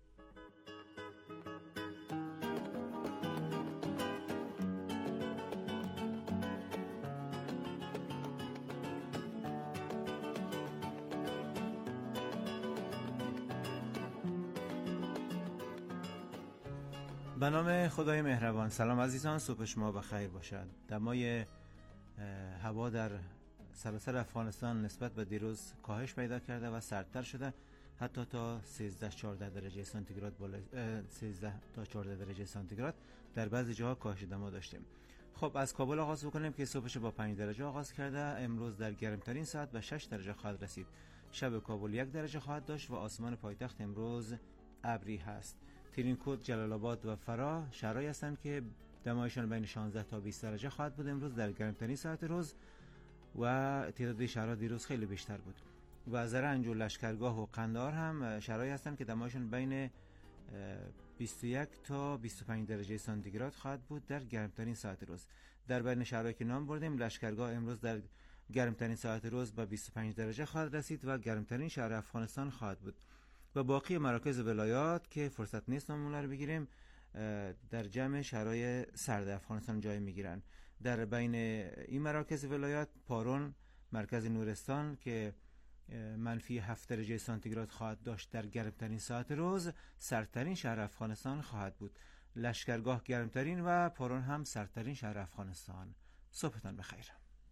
به نام خدای مهربان. سلام عزیزان، صبح شما بخیر باشد. دمای هوا در سراسر افغانستان نسبت به دیروز کاهش پیدا کرده و سردتر شده، حتی تا 13-14 درجه سانتیگراد بالا 13 تا 14 درجه سانتیگراد در بعضی جاها کاهش دما داشتیم. خب از کابل آغاز بکنیم که صبحش با 5 درجه آغاز کرده. امروز در گرمترین ساعت به 6 درجه خواهد رسید. شب کابل 1 درجه خواهد داشت و آسمان پایتخت امروز ابری هست. ترینکوت، جلال آباد و فرا شهرهایی هستند که دمایشان بین 16 تا 20 درجه خواهد بود امروز در گرمترین ساعت روز و تعداد شهرها دیروز خیلی بیشتر بود. و زرنج و لشکرگاه و قندهار هم شهرهایی هستند که دمایشان بین 21 تا 25 درجه سانتیگراد خواهد بود در گرمترین ساعت روز. در بین شهرهایی که نام بردیم، لشکرگاه امروز در گرمترین ساعت روز به 25 درجه خواهد رسید و گرمترین شهر افغانستان خواهد بود. و باقی مراکز ولایات که فرصت نیست نامون رو بگیریم، در جمع شهرهای سرد افغانستان جای میگیرن. در بین این مراکز ولایات پارون مرکز نورستان که منفی 7 درجه سانتیگراد خواهد داشت در گرمترین ساعت روز، سردترین شهر افغانستان خواهد بود. لشکرگاه گرمترین و پارون هم سردترین شهر افغانستان. صبحتان بخیر.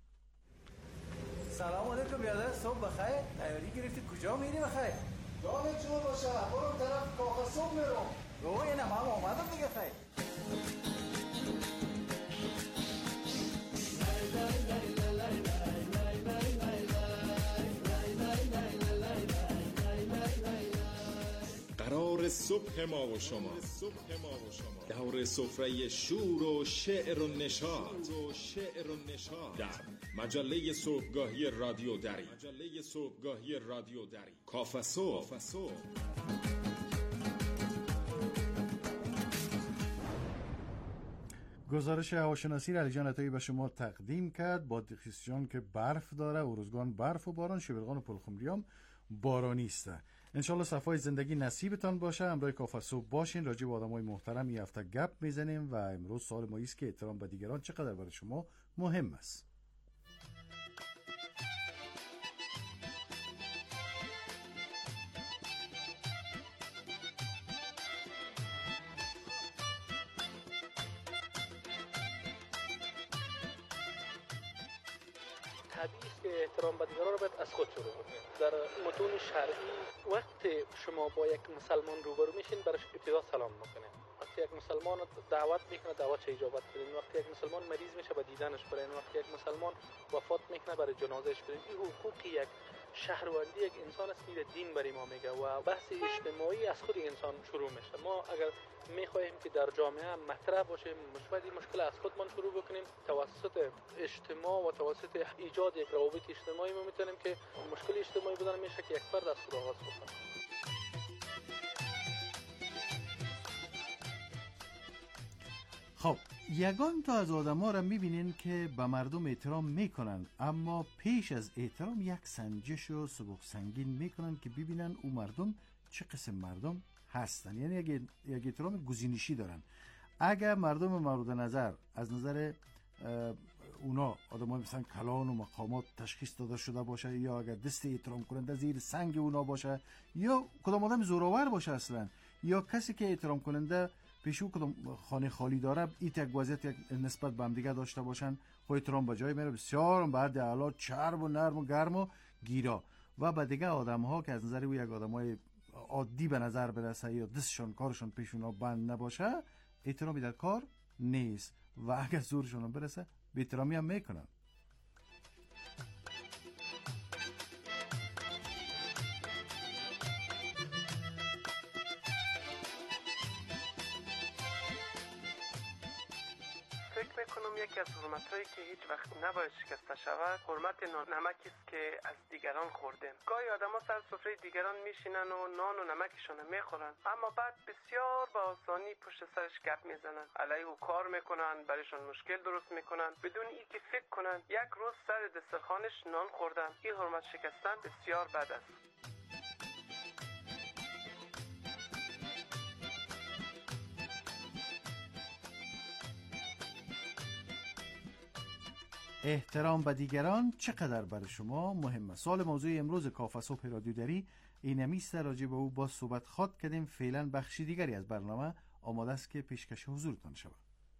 سلام علیکم بیادر، صبح بخیر. تیاری گرفتی کجا میری بخیر؟ یادت جور باشه، برو طرف کافه صبح میرم. روی اینم هم آمدم دیگه خیر. قرار صبح ما و شما، دور سفره شور و شعر و نشاط در مجله صبحگاهی رادیو دری. کافه صبح. گزارش هواشناسی را علی جان عطایی به شما تقدیم کرد. بادغیس که برف داره، اروزگان برف و باران، شبلغان و پلخمریام بارانی است. انشالله صفای زندگی نصیبتان باشه. همراه کافه صبح باشین. راجع به آدمای محترم این هفته گپ میزنیم و امروز سال مایی است که احترام به دیگران چقدر برای شما مهم است. طبیعی است که احترام به دیگران را باید از خود شروع کنید. در متون شرعی وقتی شما با یک مسلمان روبرو میشین برش ابتدا سلام میکنید. وقتی یک مسلمان دعوت میکنه دعوت اجابت کنید. وقتی یک مسلمان مریض میشه به دیدنش برین. وقتی یک مسلمان وفات میکنه برای جنازهش برین. این حقوقی یک شهروندی یک انسان است که دین برای ما میگه و بحث اجتماعی از خود انسان شروع میشه. ما اگر میخواهیم که در جامعه مطرح باشه باید این مشکل از خودمان شروع بکنیم. توسط اجتماع و توسط ایجاد یک روابط اجتماعی ما میتونیم که مشکل اجتماعی بودن میشه که یک فرد از خود آغاز بکنه. خب یگان تا از آدم ها را میبینین که به مردم احترام میکنن، اما پیش از احترام یک سنجش و سبک سنگین میکنن که ببینن او مردم چه قسم مردم هستن. یعنی یک احترام گزینشی دارن. اگر مردم مورد نظر از نظر اونا آدمای مثلا کلان و مقامات تشخیص داده شده باشه، یا اگر دست احترام کننده زیر سنگ اونا باشه، یا کدام آدم زورآور باشه اصلا، یا کسی که احترام کننده پیشو کدام خانه خالی داره ایت یک وضعیت یک نسبت به هم دیگه داشته باشن، خو احترام به جای میره بسیار بعد حالا چرب و نرم و گرم و گیرا و به دیگه آدم ها که از نظر او یک آدمای عادی به نظر برسه یا دستشون کارشون پیشونا بند نباشه احترامی در کار نیست و اگر زورشون برسه به احترامی هم میکنن. فکر میکنم یکی از حرمت‌هایی که هیچ وقت نباید شکسته شود حرمت نمکی است که از دیگران خوردیم. گاهی آدم‌ها سر سفره دیگران میشینن و نان و نمکشون میخورن، اما بعد بسیار با آسانی پشت سرش گپ میزنن، علیه او کار میکنن، برایشون مشکل درست میکنن بدون اینکه فکر کنن یک روز سر دسترخوانش نان خوردن. این حرمت شکستن بسیار بد است. احترام به دیگران چقدر برای شما مهمه؟ سوال موضوع امروز کافه صبح رادیو دری اینمیست راجع به او با صحبت خواد کردیم. فعلا بخشی دیگری از برنامه آماده است که پیشکش حضورتان شود.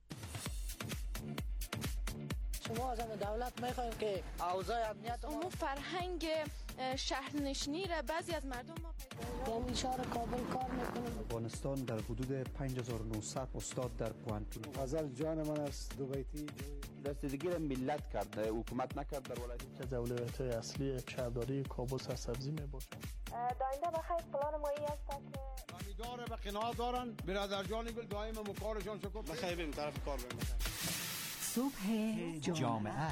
شما از دولت میخوایم که اوضاع امنیت اون فرهنگ شهرنشینی را بعضی از مردم ما در اشاره کابل کار میکنیم. افغانستان در حدود 5900 استاد در پوانتون. غزل جان من است دو بیتی رسیدگی ملت کرد، حکومت نکرد. در ولایت از اولویت‌های اصلی شهرداری کابل سرسبزی میباشد. داینده بخیر پلان ما ای است که امیدواره به قناعت دارن برادر جان گل دائما مکارشان شکر بخیر بریم طرف کار بریم. صبح جامعه.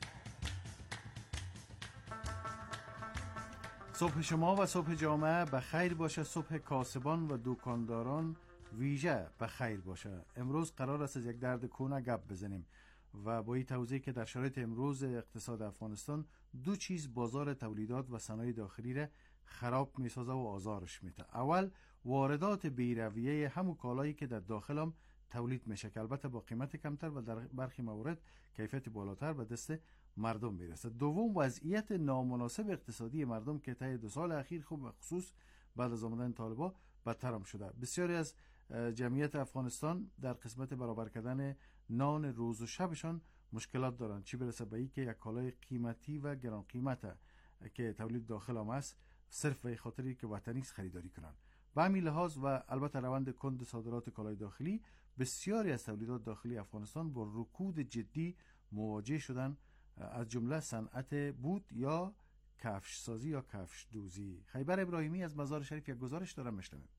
صبح شما و صبح جامعه بخیر باشه. صبح کاسبان و دکانداران ویژه بخیر باشه. امروز قرار است از یک درد کهنه گپ بزنیم و با این توضیح که در شرایط امروز اقتصاد افغانستان دو چیز بازار تولیدات و صنایع داخلی را خراب میسازه و آزارش میده. اول واردات بی‌رویه همون کالایی که در داخل هم تولید میشه که البته با قیمت کمتر و در برخی موارد کیفیت بالاتر به دست مردم میرسه. دوم وضعیت نامناسب اقتصادی مردم که طی 2 سال اخیر خوب خصوص بعد از آمدن طالبان بدتر هم شده. بسیاری از جمعیت افغانستان در قسمت برابر کردن نان روز و شبشان مشکلات دارند، چی برسه به این که یک کالای قیمتی و گران قیمت که تولید داخل هم است صرف به خاطری که وطنی خریداری کنند. به همین لحاظ و البته روند کند صادرات کالای داخلی بسیاری از تولیدات داخلی افغانستان با رکود جدی مواجه شدن، از جمله صنعت بود یا کفش سازی یا کفش دوزی. خیبر ابراهیمی از مزار شریف یک گزارش دارم میشنویم.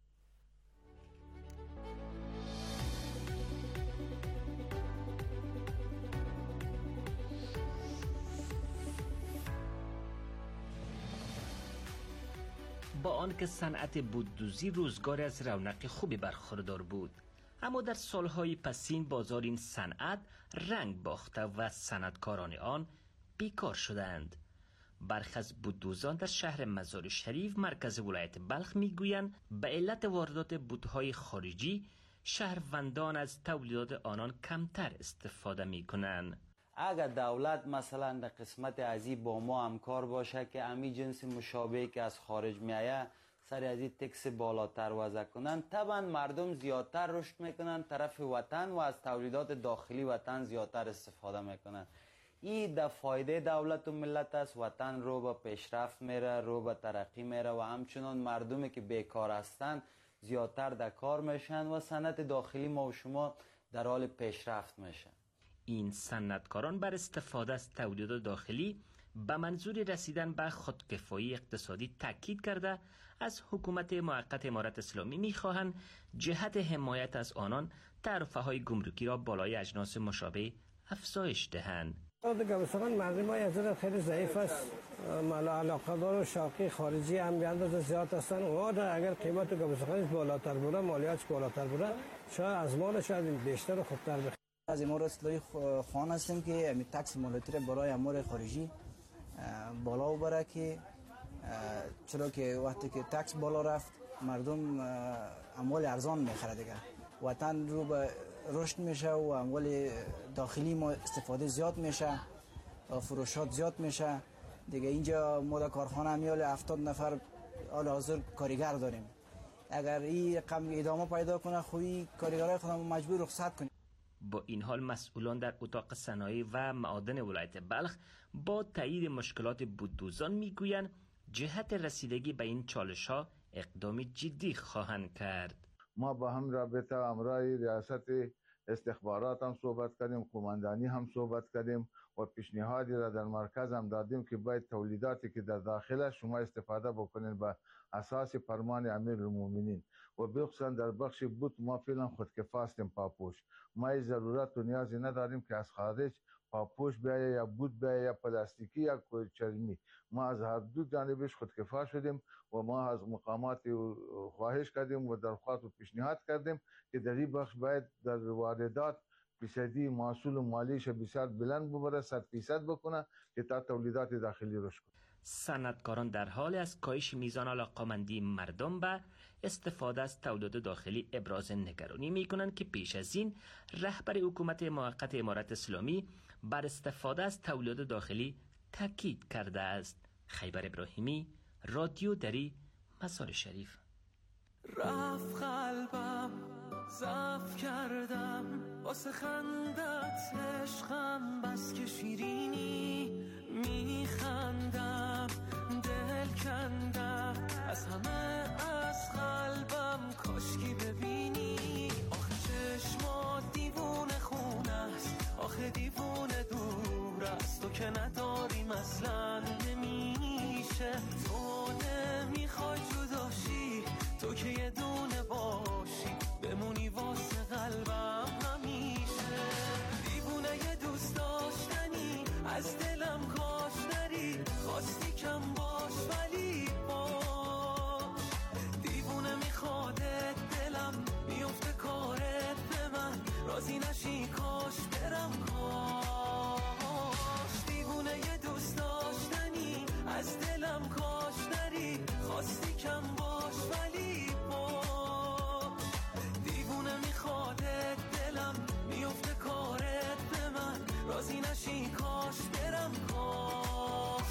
با آنکه صنعت بوددوزی روزگار از رونق خوبی برخوردار بود، اما در سالهای پسین بازار این صنعت رنگ باخته و صنعتکاران آن بیکار شدند. برخی از بوددوزان در شهر مزار شریف مرکز ولایت بلخ میگویند به علت واردات بودهای خارجی شهروندان از تولیدات آنان کمتر استفاده میکنند. اگر دولت مثلا در قسمت ازی با ما همکار باشه که امی جنس مشابه که از خارج میایه سر از این تکس بالاتر وضع کنن، طبعا مردم زیادتر رشد میکنن طرف وطن و از تولیدات داخلی وطن زیادتر استفاده میکنن. این در فایده دولت و ملت است. وطن رو به پیشرفت میره، رو به ترقی میره و همچنان مردمی که بیکار هستن زیادتر در کار میشن و صنعت داخلی ما و شما در حال پیشرفت میشه. این صنعتکاران بر استفاده از تولیدات داخلی به منظور رسیدن به خودکفایی اقتصادی تاکید کرده از حکومت موقت امارت اسلامی میخواهند جهت حمایت از آنان تعرفه های گمرکی را بالای اجناس مشابه افزایش دهند. گوسفند مردم های از خیلی ضعیف است. علاقه‌دار و شاقی خارجی هم بیاندازه زیاد هستند. اونها اگر قیمت گوسفند بالاتر بوده، مالیاتش بالاتر بوده، شاید از مال شاید بیشتر و خوبتر بخره. از امور اصلاحی خوان هستیم که امی تکس مالیاتی را برای امور خارجی بالا ببره، که چرا که وقتی که تکس بالا رفت مردم اموال ارزان میخره دیگه، وطن رو به رشد میشه و اموال داخلی ما استفاده زیاد میشه، فروشات زیاد میشه دیگه. اینجا ما در کارخانه همیال 70 نفر حال حاضر کارگر داریم. اگر این رقم ادامه پیدا کنه خوی کارگرای خودمون مجبور رخصت کنیم. با این حال مسئولان در اتاق صنایع و معادن ولایت بلخ با تایید مشکلات بودوزان میگویند جهت رسیدگی به این چالش‌ها اقدام جدی خواهند کرد. ما با هم رابطه امرای ریاست استخبارات هم صحبت کردیم، قماندانی هم صحبت کردیم و پیشنهادی را در مرکز هم دادیم که باید تولیداتی که در داخل شما استفاده بکنین به اساس فرمان امیرالمومنین و بخصوصا در بخش بوت ما فعلا خودکفا هستیم پاپوش. ما ضرورت و نیازی نداریم که از خارج پاپوش بیاید یا بوت بیاید یا پلاستیکی یا چرمی. ما از هر دو جانبش خودکفا شدیم و ما از مقامات خواهش کردیم و درخواست و پیشنهاد کردیم که در این بخش باید در واردات فیصدی محصول مالیش بسیار بلند ببره، 100% بکنه که تا تولیدات داخلی رشد کنه. صنعتکاران در حال از کاهش میزان علاقه‌مندی مردم به استفاده از تولید داخلی ابراز نگرانی می‌کنند که پیش از این رهبر حکومت موقت امارت اسلامی بر استفاده از تولید داخلی تاکید کرده است. خیبر ابراهیمی، رادیو دری، مزار شریف. رفت قلبم ضعف کردم واسه خندت عشقم بس که شیرینی میخندم دل کندم از همه از قلبم کاشکی ببینی آخه چشمات دیوونه خونه است آخه دیوونه دور است تو که نداریم اصلا نمیشه تو نمیخوای جداشی تو که یه دونه باشی بمونی واسه قلبم همیشه دیوونه یه دوست داشتنی از دلم کاش نری خواستی کم باش ولی باش دیوونه میخوادت دلم میفته کارت به من راضی نشی کاش برم کاش دیوونه یه دوست داشتنی از دلم کاش نری خواستی کم باش ولی باش دیوونه میخوادت دلم میفته کارت به من راضی نشی کاش برم کاش.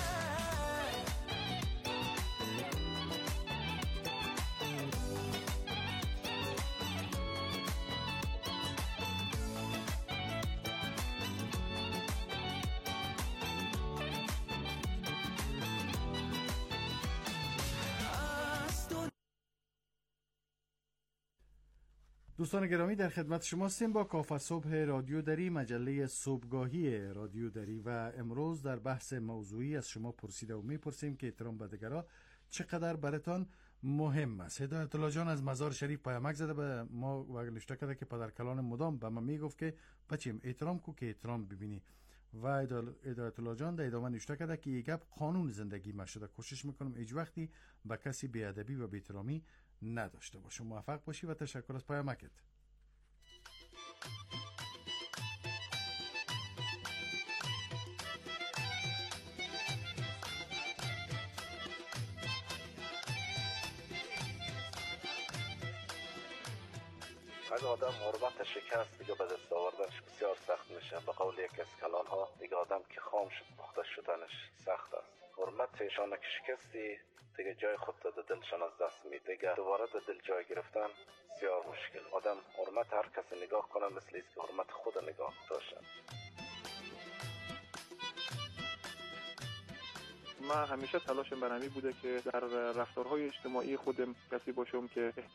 دوستان گرامی در خدمت شما هستیم با کافه صبح رادیو دری، مجله صبحگاهی رادیو دری و امروز در بحث موضوعی از شما پرسیده و میپرسیم که احترام به دیگران چقدر براتان مهم است. هدایت الله جان از مزار شریف پیامک زده به ما و نوشته کرده که پدر کلان مدام به ما میگفت که بچیم احترام کو که احترام ببینی و هدایت الله جان در ادامه نوشته کرده که یک گپ قانون زندگی ما شده، کوشش میکنم هیچ وقتی به کسی بیادبی و بی‌احترامی نداشته باشم. موفق باشی و تشکر از پیامکت. اگه آدم حرمت شکست دیگه به دست آوردنش بسیار سخت میشه. به قول یکی از کلان ها دیگه آدم که خام شد پخته شدنش سخت است. حرمت ایشان که شکستی دیگه جای خود در دلشان از دست میده. دیگه دوباره در دل جای گرفتن بسیار مشکل. آدم حرمت هر کسی نگاه کنه مثل ایست که حرمت خود نگاه داشتن. من همیشه تلاشم برمی بوده که در رفتارهای اجتماعی خودم کسی باشم که